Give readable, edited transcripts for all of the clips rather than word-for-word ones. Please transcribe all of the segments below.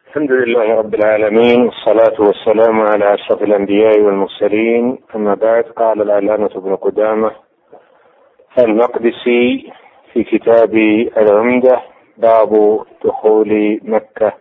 الحمد لله رب العالمين، والصلاة والسلام على أشرف الأنبياء والمرسلين. أما بعد، قال العلامة ابن قدامة المقدسي في كتاب العمدة باب دخول مكة.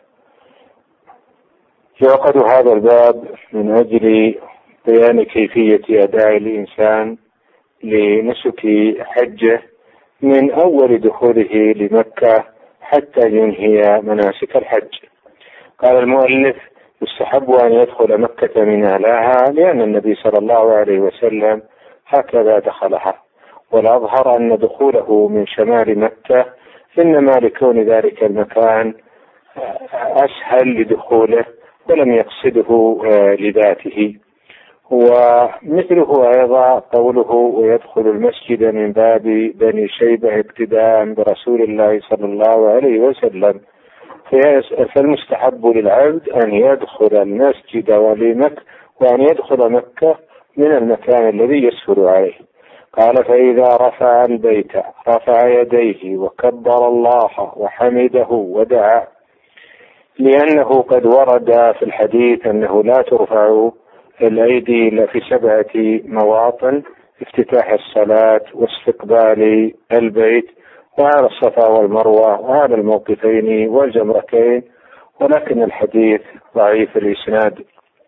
يعقد هذا الباب من أجل بيان كيفية أداء الإنسان لنسك حجه من أول دخوله لمكة حتى ينهي مناسك الحج. قال المؤلف: يستحب أن يدخل مكة من أهلها، لأن النبي صلى الله عليه وسلم هكذا دخلها، والأظهر أن دخوله من شمال مكة إنما لكون ذلك المكان أسهل لدخوله ولم يقصده لذاته. ومثله أيضا قوله: ويدخل المسجد من باب بني شيبة ابتداء برسول الله صلى الله عليه وسلم. فالمستحب للعبد أن يدخل المسجد وأن يدخل مكة من المكان الذي يسهل عليه. قال: فإذا رفع البيت رفع يديه وكبر الله وحمده ودعا، لأنه قد ورد في الحديث أنه لا ترفع الأيدي إلا في 7 مواطن: افتتاح الصلاة، واستقبال البيت، وعلى الصفا والمروة، وعلى الموقفين والجمرتين، ولكن الحديث ضعيف الإسناد.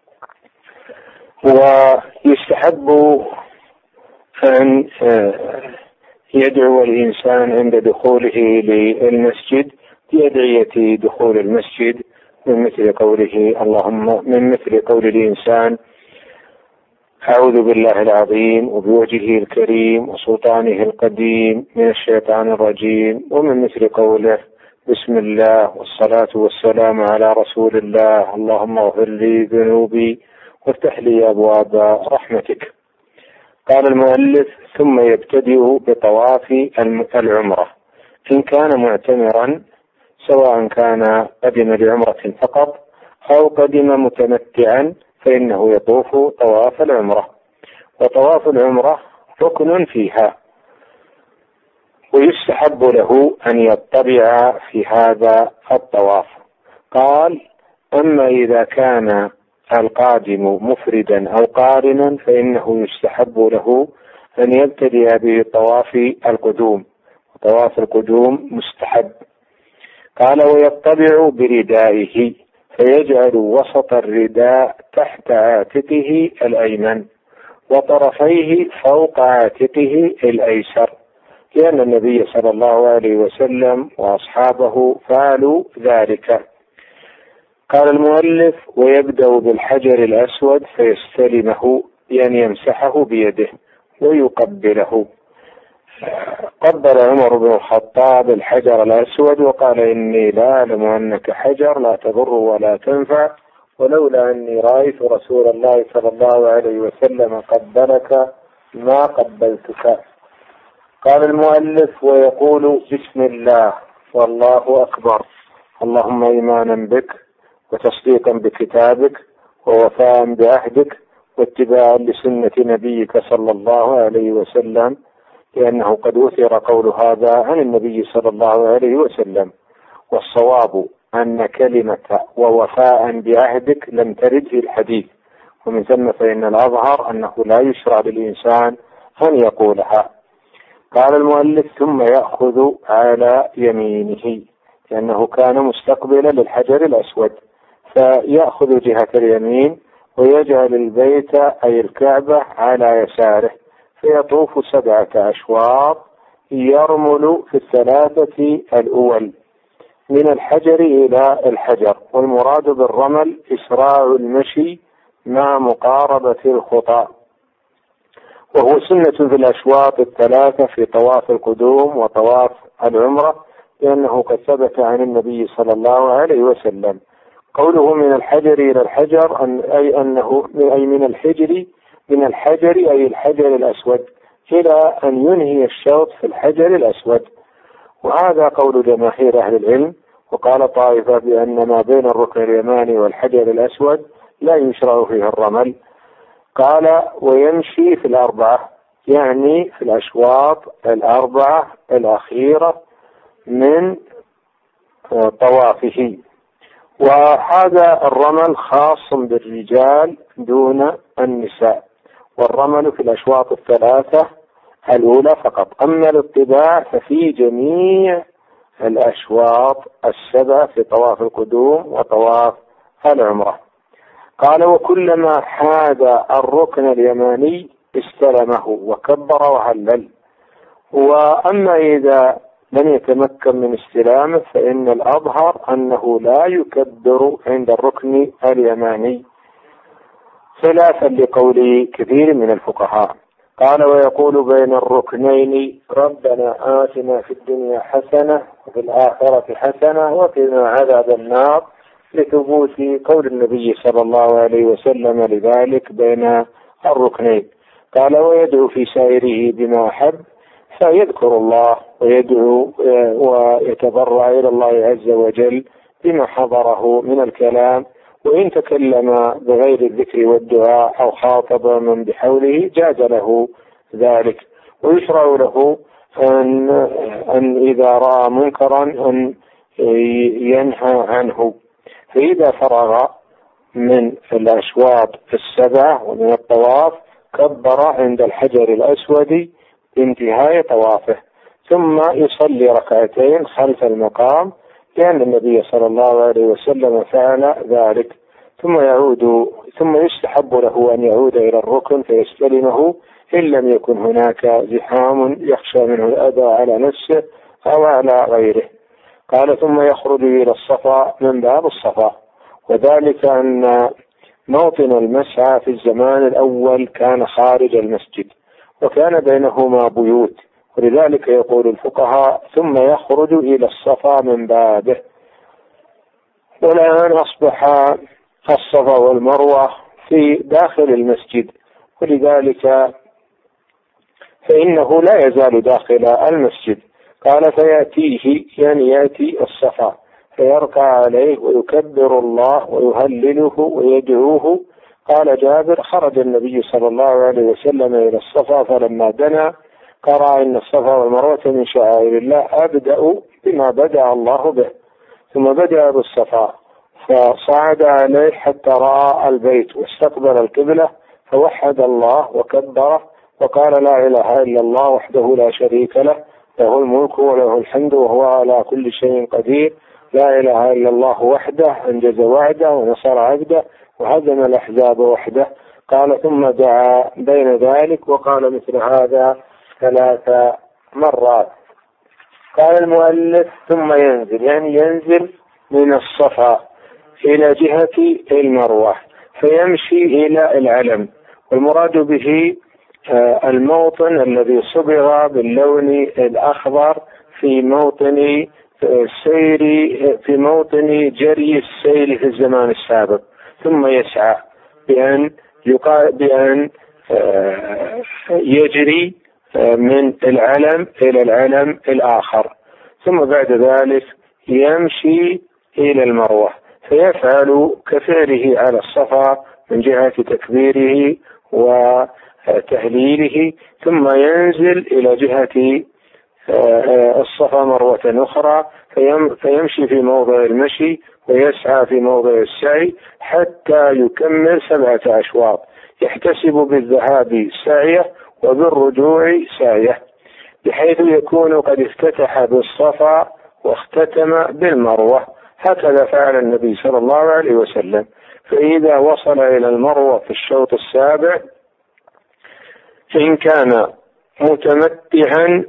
ويستحب أن يدعو الإنسان عند دخوله للمسجد بأدعية دخول المسجد، من مثل قول الإنسان: أعوذ بالله العظيم وبوجهه الكريم وسلطانه القديم من الشيطان الرجيم، ومن مثل قوله: بسم الله والصلاة والسلام على رسول الله، اللهم اغفر لي ذنوبي وافتح لي أبواب رحمتك. قال المؤلف: ثم يبتدئ بطواف العمرة إن كان معتمرا، سواء كان قدم لعمرة فقط أو قدم متمتعا، فإنه يطوف طواف العمرة، وطواف العمرة ركن فيها، ويستحب له أن يطبع في هذا الطواف. قال: أما إذا كان القادم مفردا أو قارنا فإنه يستحب له أن يبتدئ بطواف القدوم، وطواف القدوم مستحب. قال: ويطبع بردائه، فيجعل وسط الرداء تحت عاتقه الأيمن وطرفيه فوق عاتقه الأيسر، لأن النبي صلى الله عليه وسلم وأصحابه فعلوا ذلك. قال المؤلف: ويبدأ بالحجر الأسود فيستلمه، يعني يمسحه بيده ويقبله. قبل عمر بن الخطاب الحجر الأسود وقال: إني لا أعلم أنك حجر لا تضر ولا تنفع، ولولا أني رأيت رسول الله صلى الله عليه وسلم قبلك ما قبلتك. قال المؤلف: ويقول: بسم الله والله أكبر، اللهم إيمانا بك وتصديقا بكتابك ووفاء بعهدك واتباعا لسنة نبيك صلى الله عليه وسلم، لأنه قد أثر قول هذا عن النبي صلى الله عليه وسلم. والصواب أن كلمة ووفاء بعهدك لم ترد في الحديث، ومن ثم فإن الأظهر أنه لا يشرع للإنسان أن يقولها. قال المؤلف: ثم يأخذ على يمينه، لأنه كان مستقبلا للحجر الأسود، فيأخذ جهة اليمين ويجعل البيت أي الكعبة على يساره، فيطوف 7 أشواط يرمل في 3 الأول من الحجر إلى الحجر. والمراد بالرمل إسراع المشي مع مقاربة الخطى، وهو سنة في الأشواط 3 في طواف القدوم وطواف العمرة، لأنه قد ثبت عن النبي صلى الله عليه وسلم. قوله من الحجر إلى الحجر أي من الحجر أي الحجر الأسود إلى أن ينهي الشوط في الحجر الأسود، وهذا قول جماهير أهل العلم. وقال طائفة بأن ما بين الركن اليماني والحجر الأسود لا يشرع فيه الرمل. قال: ويمشي في 4، يعني في الأشواط 4 الأخيرة من طوافه. وهذا الرمل خاص بالرجال دون النساء، والرمل في الأشواط الثلاثة الأولى فقط. أما الاتباع ففي جميع الأشواط السبع في طواف القدوم وطواف العمرة. قال وكلما حاد الركن اليماني استلمه وكبر وهلل. وأما إذا لم يتمكن من استلامه فإن الأظهر أنه لا يكبر عند الركن اليماني، خلافا لقول كثير من الفقهاء. قال ويقول بين الركنين ربنا آتنا في الدنيا حسنة وفي الآخرة حسنة وقنا عذاب النار، لثبوت قول النبي صلى الله عليه وسلم لذلك بين الركنين. قال ويدعو في سائره بما أحب، فيذكر الله ويدعو ويتضرع إلى الله عز وجل بما حضره من الكلام، وإن تكلم بغير الذكر والدعاء أو خاطب من بحوله جاز له ذلك. ويشرع له أن إذا رأى منكرا أن ينهى عنه. فإذا فرغ من الأشواط السبع ومن الطواف كبر عند الحجر الأسود بانتهاء طوافه، ثم يصلي ركعتين خلف المقام، لأن النبي صلى الله عليه وسلم فعل ذلك. ثم يستحب له أن يعود إلى الركن فيستلمه إن لم يكن هناك زحام يخشى منه الأذى على نفسه أو على غيره. قال ثم يخرج إلى الصفا من باب الصفا، وذلك أن موطن المسعى في الزمان الأول كان خارج المسجد وكان بينهما بيوت، ولذلك يقول الفقهاء ثم يخرج إلى الصفا من بابه. والآن أصبح الصفا والمروة في داخل المسجد، ولذلك فإنه لا يزال داخل المسجد. قال فيأتيه يعني يأتي الصفا فيركع عليه ويكبر الله ويهلله ويدعوه. قال جابر خرج النبي صلى الله عليه وسلم إلى الصفا فلما دنا قرأ إن الصفا والمروة من شعائر الله، أبدأ بما بدأ الله به. ثم بدأ بالصفا فصعد عليه حتى رأى البيت واستقبل القبلة فوحد الله وكبره وقال لا إله إلا الله وحده لا شريك له، له الملك وله الحمد وهو على كل شيء قدير، لا إله إلا الله وحده أنجز وعده ونصر عبده وهزم الأحزاب وحده. قال ثم دعا بين ذلك وقال مثل هذا 3 مرات. قال المؤلف ثم ينزل، يعني ينزل من الصفا إلى جهة المروة فيمشي إلى العلم، والمراد به الموطن الذي صبغ باللون الأخضر في موطن جري السيل في الزمان السابق، ثم يسعى بأن يجري من العلم إلى العلم الآخر، ثم بعد ذلك يمشي إلى المروة فيفعل كفعله على الصفا من جهة تكبيره وتهليله، ثم ينزل إلى جهة الصفا مرة أخرى فيمشي في موضع المشي ويسعى في موضع السعي حتى يكمل 7 أشواط، يحتسب بالذهاب سعيه وبالرجوع سعيه، بحيث يكون قد افتتح بالصفا واختتم بالمروة. هكذا فعل النبي صلى الله عليه وسلم. فإذا وصل إلى المروة في الشوط السابع إن كان متمتعا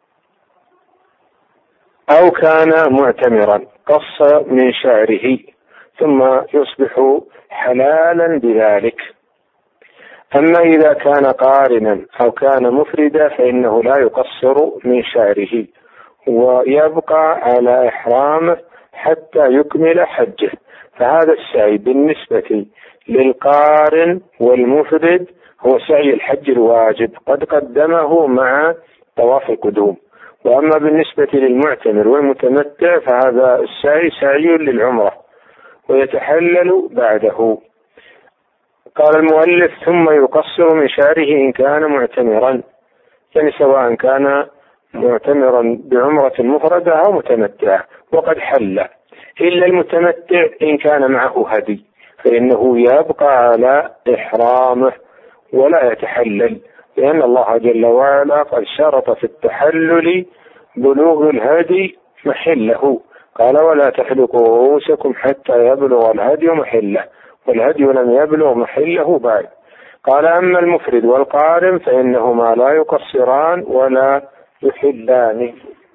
أو كان معتمرا قص من شعره ثم يصبح حلالا بذلك. أما إذا كان قارنا أو كان مفردا فإنه لا يقصر من شعره ويبقى على إحرامه حتى يكمل حجه. فهذا السعي بالنسبة للقارن والمفرد هو سعي الحج الواجب قد قدمه مع طواف القدوم. وأما بالنسبة للمعتمر والمتمتع فهذا السعي سعي للعمرة ويتحلل بعده. قال المؤلف ثم يقصر من شعره إن كان معتمرا، يعني سواء كان معتمرا بعمرة مفردة أو متمتعة وقد حل، إلا المتمتع إن كان معه هدي فإنه يبقى على إحرامه ولا يتحلل، لأن الله جل وعلا قد شرط في التحلل بلوغ الهدي محله، قال ولا تحلقوا رؤوسكم حتى يبلغ الهدي محله، والهدي لم يبلغ محله بعد. قال أما المفرد والقارن فإنهما لا يقصران ولا يحلان.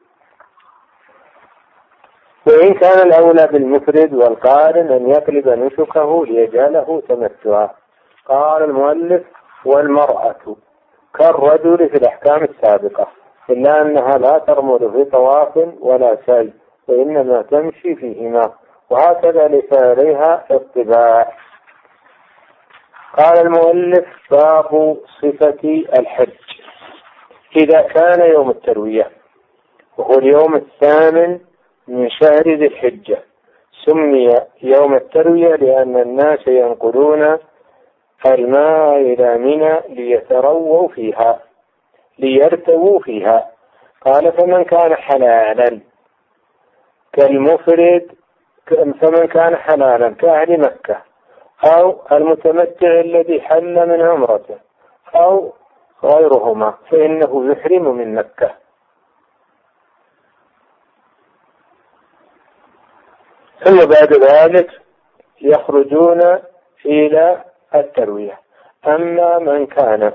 وإن كان الأولى بالمفرد والقارن أن يقلب نسكه ليجعله تمتعا. قال المؤلف والمرأة كالرجل في الأحكام السابقة، إلا أنها لا ترمل في طواف ولا سعي وإنما تمشي فيهما، وهكذا ليس عليها اطباع. قال المؤلف باب صفة الحج. إذا كان يوم التروية وهو اليوم الثامن من شهر ذي الحجة سمي يوم التروية لأن الناس ينقلون الماء إلى منى ليترووا فيها ليرتووا فيها. قال فمن كان حلالا كالمفرد، فمن كان حلالا كأهل مكة أو المتمتع الذي حل من عمرته أو غيرهما فإنه يحرم من مكة. ثم بعد ذلك يخرجون إلى التروية. أما من كان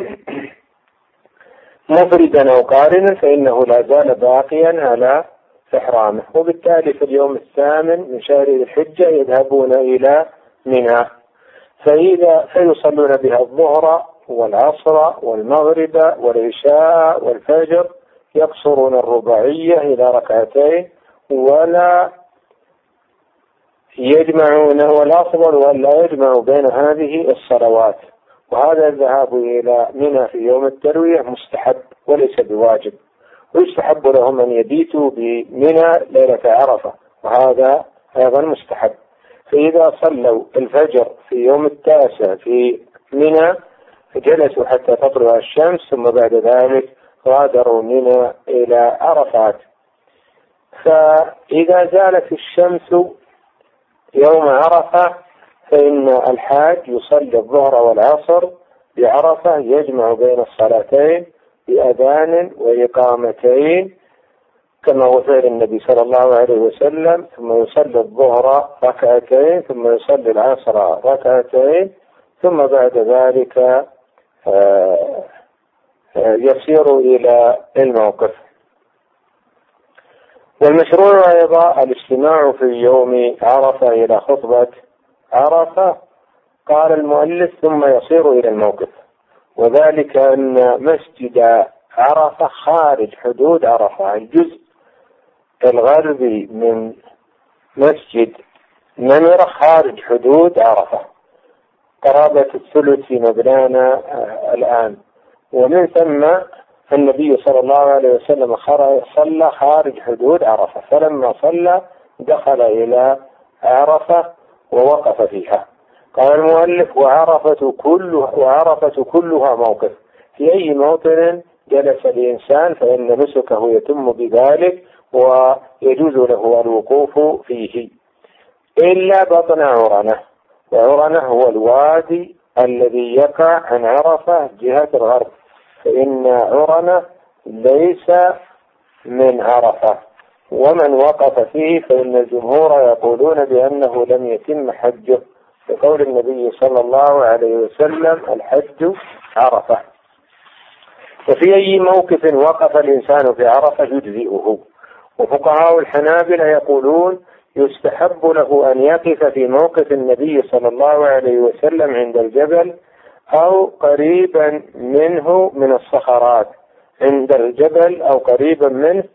مفردا أو قارنا فإنه لا زال باقيا على إحرامه، وبالتالي في اليوم الثامن من شهر الحجة يذهبون إلى منى فيصلون بها الظهر والعصر والمغرب والعشاء والفجر، يقصرون الرباعية إلى ركعتين ولا يجمعون، والأفضل ولا يجمعوا بين هذه الصلوات. وهذا الذهاب إلى منى في يوم التروية مستحب وليس بواجب، ويستحب لهم أن يبيتوا بمنى ليلة عرفة، وهذا أيضا مستحب. فإذا صلوا الفجر في يوم التاسع في منى جلسوا حتى تطلع الشمس، ثم بعد ذلك غادروا منى إلى عرفات. فإذا زالت الشمس يوم عرفة فإن الحاج يصلي الظهر والعصر بعرفة، يجمع بين الصلاتين بأذان وإقامتين كما هو فعل النبي صلى الله عليه وسلم، ثم يصلي الظهر ركعتين ثم يصلي العصر ركعتين، ثم بعد ذلك يسير إلى الموقف. والمشروع أيضا الاجتماع في يوم عرفة إلى خطبة عرفة. قال المؤلف ثم يصير إلى الموقف، وذلك أن مسجد عرفة خارج حدود عرفة، الجزء الغربي من مسجد نمرة خارج حدود عرفة قرابة الثلث في مبنانا الآن، ومن ثم النبي صلى الله عليه وسلم صلى خارج حدود عرفة، فلما صلى دخل إلى عرفة ووقف فيها. قال المؤلف وعرفة كلها موقف، في أي موطن جلس الإنسان فإن نسكه يتم بذلك ويجوز له الوقوف فيه إلا بطن عرنة، وعرنة هو الوادي الذي يقع عن عرفة جهة الغرب، فإن عرنة ليس من عرفة، ومن وقف فيه فإن الجمهور يقولون بأنه لم يتم حجه، بقول النبي صلى الله عليه وسلم الحج عرفة. وفي أي موقف وقف الإنسان في عرفة يجزئه. وفقهاء الحنابلة يقولون يستحب له أن يقف في موقف النبي صلى الله عليه وسلم عند الجبل أو قريبا منه من الصخرات عند الجبل أو قريبا منه،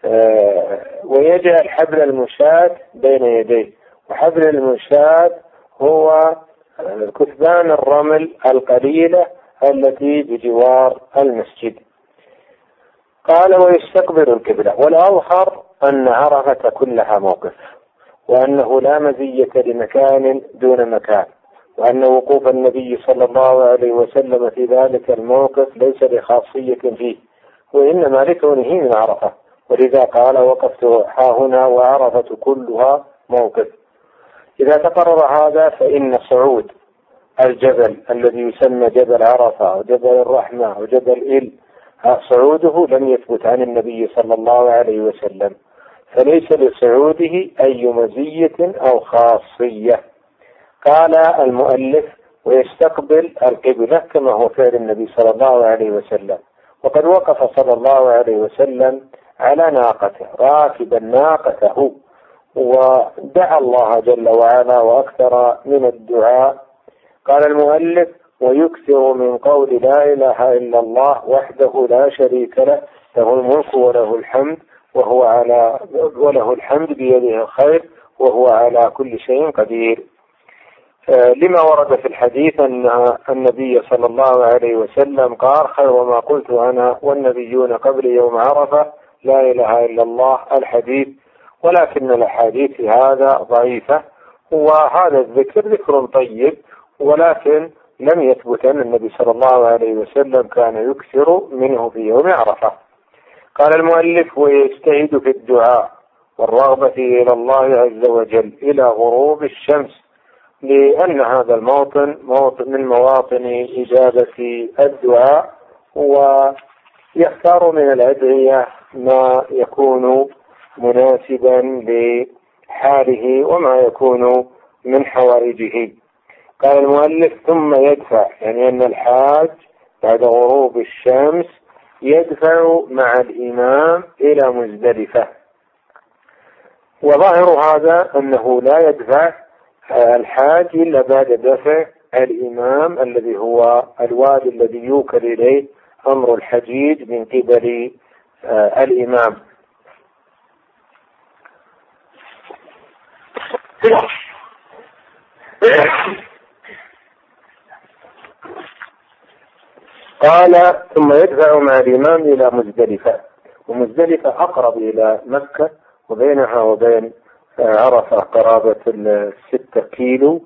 ويجعل حبل المشاة بين يديه، وحبل المشاة هو كثبان الرمل القليلة التي بجوار المسجد. قال ويستقبل القبلة. والأظهر أن عرفة كلها موقف، وأنه لا مزية لمكان دون مكان، وأن وقوف النبي صلى الله عليه وسلم في ذلك الموقف ليس لخاصية فيه، وإنما لكونه من عرفة، ولذا قال وقفت ها هنا وعرفة كلها موقف. إذا تقرر هذا فإن صعود الجبل الذي يسمى جبل عرفة وجبل الرحمة وجبل صعوده لم يثبت عن النبي صلى الله عليه وسلم، فليس لصعوده أي مزية أو خاصية. قال المؤلف ويستقبل القبلة كما هو فعل النبي صلى الله عليه وسلم، وقد وقف صلى الله عليه وسلم على ناقته راكبا ناقته ودعا الله جل وعلا وأكثر من الدعاء. قال المؤلف ويكثر من قول لا إله إلا الله وحده لا شريك له له الملك وله الحمد وله الحمد بيده الخير وهو على كل شيء قدير. لما ورد في الحديث أن النبي صلى الله عليه وسلم قال خير ما قلت أنا والنبيون قبل يوم عرفة لا إله إلا الله الحديث، ولكن الأحاديث في هذا ضعيفة، وهذا الذكر ذكر طيب ولكن لم يثبت أن النبي صلى الله عليه وسلم كان يكثر منه في يوم عرفة. قال المؤلف ويجتهد في الدعاء والرغبة إلى الله عز وجل إلى غروب الشمس، لأن هذا الموطن من مواطن إجابة الدعاء، ويختار من الأدعية ما يكون مناسبا لحاله وما يكون من حوائجه. قال المؤلف ثم يدفع، يعني أن الحاج بعد غروب الشمس يدفع مع الإمام إلى مزدلفة، وظاهر هذا أنه لا يدفع الحاج إلا بعد دفع الإمام الذي هو الوالي الذي يوكل إليه أمر الحجيج من قبل الإمام. قال ثم يدفع مع الإمام إلى مزدلفة، ومزدلفة أقرب إلى مكة وبينها وبين عرفة قرابة 6 كيلو،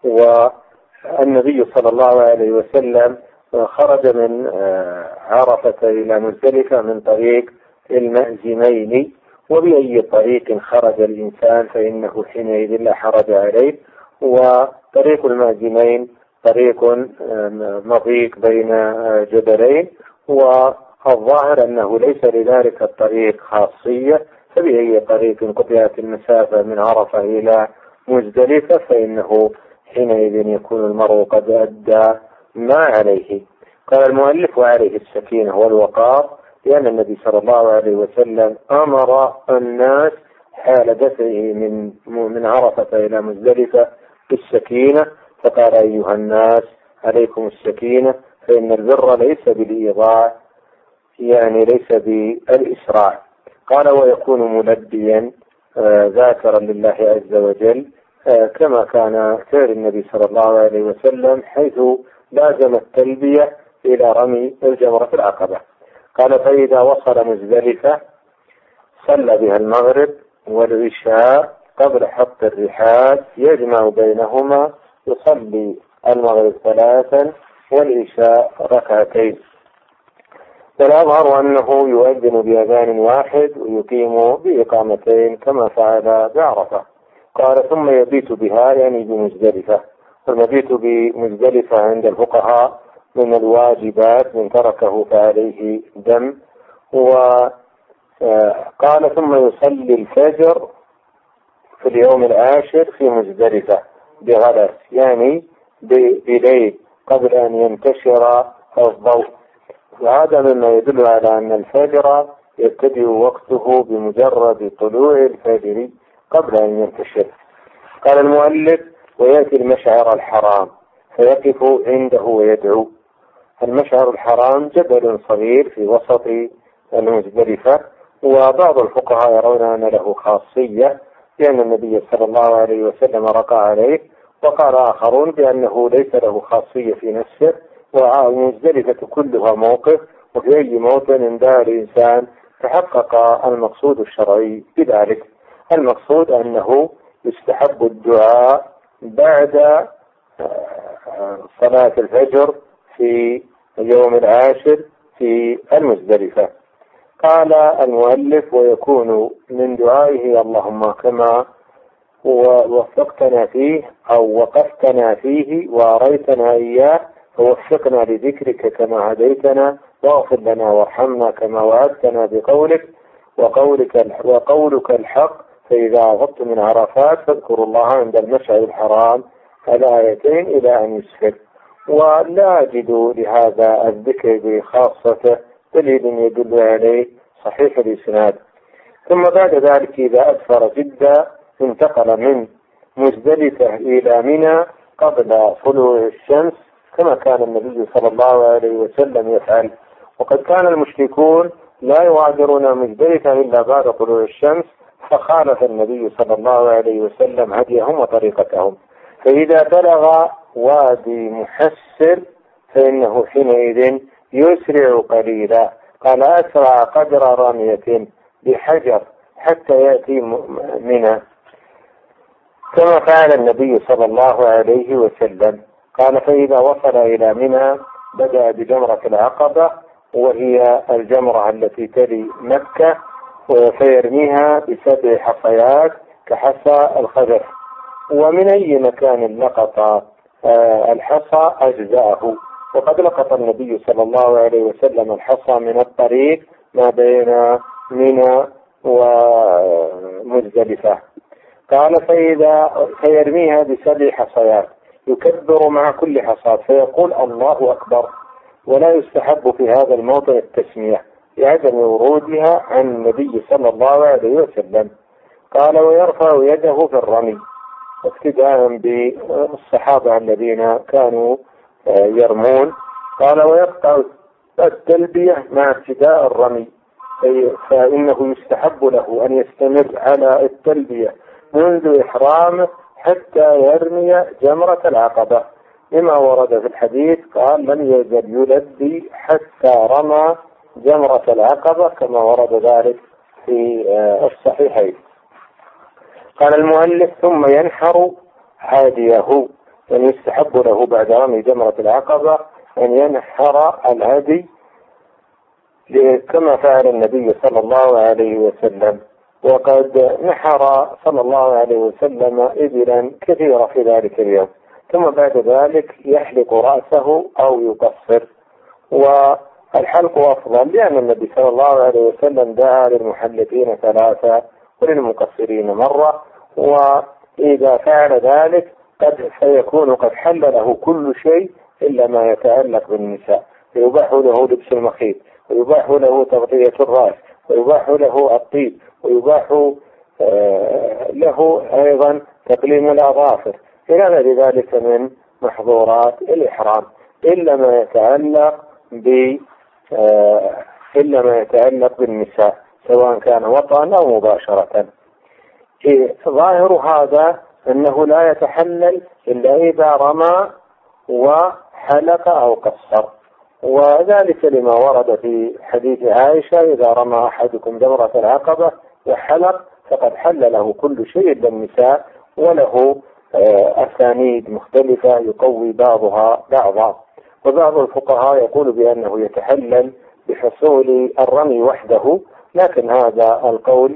والنبي صلى الله عليه وسلم خرج من عرفة إلى مزدلفة من طريق المأزمين، وبأي طريق خرج الإنسان فإنه حينئذ لا حرج عليه، وطريق المأزمين طريق مضيق بين جبلين، والظاهر أنه ليس لذلك الطريق خاصية، فبأي طريق قطعت المسافة من عرفة إلى مزدلفة فإنه حينئذ يكون المرء قد أدى ما عليه. قال المؤلف وعليه السكينة والوقار، لأن النبي صلى الله عليه وسلم أمر الناس حال دفعه من عرفة إلى مزدلفة بالسكينة، فقال أيها الناس عليكم السكينة فإن البر ليس بالإيضاع، يعني ليس بالإسراع. قال ويكون ملبيا ذاكرا لله عز وجل كما كان فعل النبي صلى الله عليه وسلم، حيث لازم التلبية إلى رمي الجمرة العقبة. قال فإذا وصل مزدلفة صلى بها المغرب والعشاء قبل حط الرحال، يجمع بينهما يصلي المغرب 3 والعشاء 2، والأظهر أنه يؤذن بأذان واحد ويقيم بإقامتين كما فعل بعرفة. قال ثم يبيت بها، يعني بمزدلفة، والمبيت بمزدلفة عند الفقهاء من الواجبات، من تركه فعليه دم. وقال ثم يصلي الفجر في اليوم العاشر في مزدلفة بغلس، يعني بليل قبل أن ينتشر الضوء، وهذا مما يدل على أن الفجر يبتدئ وقته بمجرد طلوع الفجر قبل أن ينتشر. قال المؤلف ويأتي المشعر الحرام فيقف عنده ويدعو. المشعر الحرام جبل صغير في وسط المزدلفة، وبعض الفقهاء يرون أن له خاصية لأن النبي صلى الله عليه وسلم رقى عليه، وقال آخرون بأنه ليس له خاصية في نفسه، والمزدلفة كلها موقف، وفي أي موطن دار الإنسان تحقق المقصود الشرعي بذلك. المقصود أنه يستحب الدعاء بعد صلاة الفجر في يوم العاشر في المزدلفة. قال المؤلف: ويكون من دعائه اللهم كما ووفقتنا فيه أو وقفتنا فيه وأريتنا إياه فوفقنا لذكرك كما هديتنا، واغفر لنا وارحمنا كما وعدتنا بقولك وقولك الحق، فإذا أغضت من عرفات فاذكروا الله عند المشعر الحرام، الآيتين إلى أن يسفر. ولا أجد لهذا الذكر بخاصته دليل يدل عليه صحيح الإسناد. ثم بعد ذلك إذا أدفر جدا انتقل من مزدلفة إلى منى قبل طلوع الشمس كما كان النبي صلى الله عليه وسلم يفعل. وقد كان المشركون لا يغادرون مزدلفة إلا بعد طلوع الشمس، فخالف النبي صلى الله عليه وسلم هديهم وطريقتهم. فإذا بلغ وادي محسر فإنه حينئذ يسرع قليلا. قال: أسرع قدر رمية بحجر حتى يأتي منى، كما فعل النبي صلى الله عليه وسلم. قال: فإذا وصل إلى منى بدأ بجمرة العقبة، وهي الجمرة التي تلي مكة، فيرميها ب7 حصيات كحصى الخذف، ومن أي مكان لقط الحصى أجزاءه. وقد لقط النبي صلى الله عليه وسلم الحصى من الطريق ما بين منى ومزدلفة. قال: فيرميها ب7 حصيات، يكبر مع كل حصاة فيقول الله أكبر. ولا يستحب في هذا الموضع التسمية لعدم ورودها عن النبي صلى الله عليه وسلم. قال: ويرفع يده في الرمي، اقتداء بالصحابة الذين كانوا يرمون. قال: ويقطع التلبية مع ابتداء الرمي، فإنه يستحب له أن يستمر على التلبية منذ إحرامه حتى يرمي جمرة العقبة، لما ورد في الحديث قال: لم يزل يلبي حتى رمى جمرة العقبة، كما ورد ذلك في الصحيحين. قال المؤلف: ثم ينحر هاديه، يعني يستحب له بعد رمي جمرة العقبة أن ينحر الهدي كما فعل النبي صلى الله عليه وسلم. وقد نحر صلى الله عليه وسلم إبلا كثيرة في ذلك اليوم. ثم بعد ذلك يحلق رأسه أو يقصر، والحلق أفضل لأن النبي صلى الله عليه وسلم دعا للمحلقين 3 وللمقصرين مرة. وإذا فعل ذلك سيكون قد حل له كل شيء إلا ما يتعلق بالنساء، فيباح له لبس المخيط، ويباح له تغطية الرأس، ويباح له الطيب، ويباح له أيضا تقليم الأظافر، إلى غير ذلك من محظورات الإحرام، إلا ما يتعلق بالنساء سواء كان وطئا أو مباشرة. ظاهر هذا أنه لا يتحلل إلا إذا رمى وحلق أو قصر، وذلك لما ورد في حديث عائشة: إذا رمى أحدكم جمرة العقبة وحلق فقد حل له كل شيء إلا النساء. وله أسانيد مختلفة يقوي بعضها بعضا. وبعض الفقهاء يقول بأنه يتحلل بحصول الرمي وحده، لكن هذا القول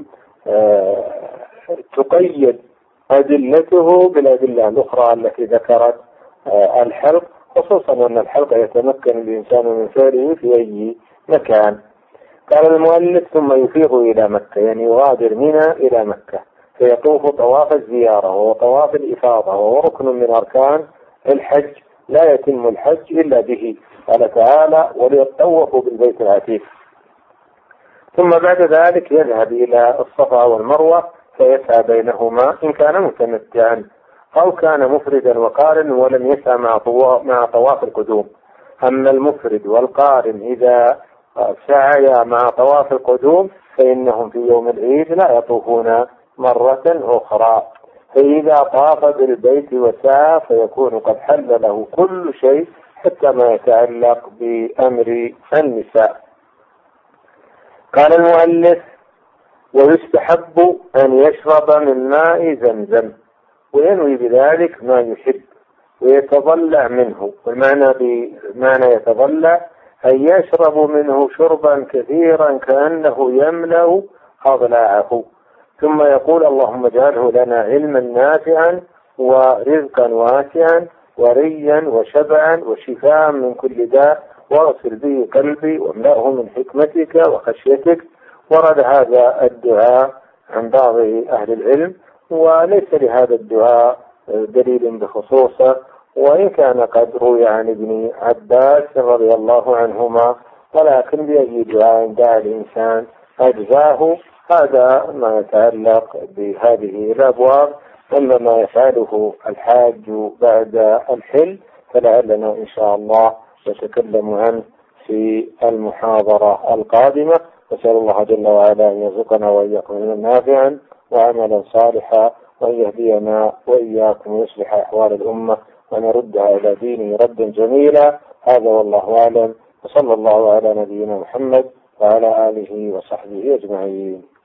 تقيد أدلته بالأدلة الأخرى التي ذكرت الحلق، خصوصا أن الحلق يتمكن الإنسان من فعله في أي مكان. قال المؤلف: ثم يفيض إلى مكة، يعني يغادر منى إلى مكة، فيطوف طواف الزيارة وطواف الإفاضة، وهو ركن من أركان الحج، لا يتم الحج إلا به. قال تعالى: وليطوفوا بالبيت العتيق. ثم بعد ذلك يذهب إلى الصفا والمروة فيسعى بينهما إن كان متمتعا، أو كان مفردا وقارن ولم يسعى مع طواف القدوم. أما المفرد والقارن إذا سعيا مع طواف القدوم فإنهم في يوم العيد لا يطوفون مرة أخرى. فإذا طاف بالبيت وسعى فيكون قد حل له كل شيء حتى ما يتعلق بأمر النساء. قال المؤلف: ويستحب أن يشرب من ماء زمزم، وينوي بذلك ما يحب ويتضلع منه. والمعنى بمعنى يتضلع أن يشرب منه شربا كثيرا كأنه يملأ أضلاعه، ثم يقول اللهم اجعله لنا علما نافعا ورزقا واسعا وريا وشبعا وشفاء من كل داء، واغسل به قلبي واملأه من حكمتك وخشيتك. ورد هذا الدعاء عن بعض أهل العلم، وليس لهذا الدعاء دليل بخصوصه، وإن كان قد روي عن ابن عباس رضي الله عنهما، ولكن بأي دعاء دعا الإنسان أجزاه. هذا ما يتعلق بهذه الأبواب. أما ما يفعله الحاج بعد الحل فلعلنا إن شاء الله نتكلم عنه في المحاضرة القادمة. نسأل الله جل وعلا أن يرزقنا وإياكم علما نافعا وعملا صالحا، وأن يهدينا وإياكم ويصلح أحوال الأمة ونردها إلى دينه ردا جميلا. هذا والله أعلم، وصلى الله على نبينا محمد وعلى آله وصحبه أجمعين.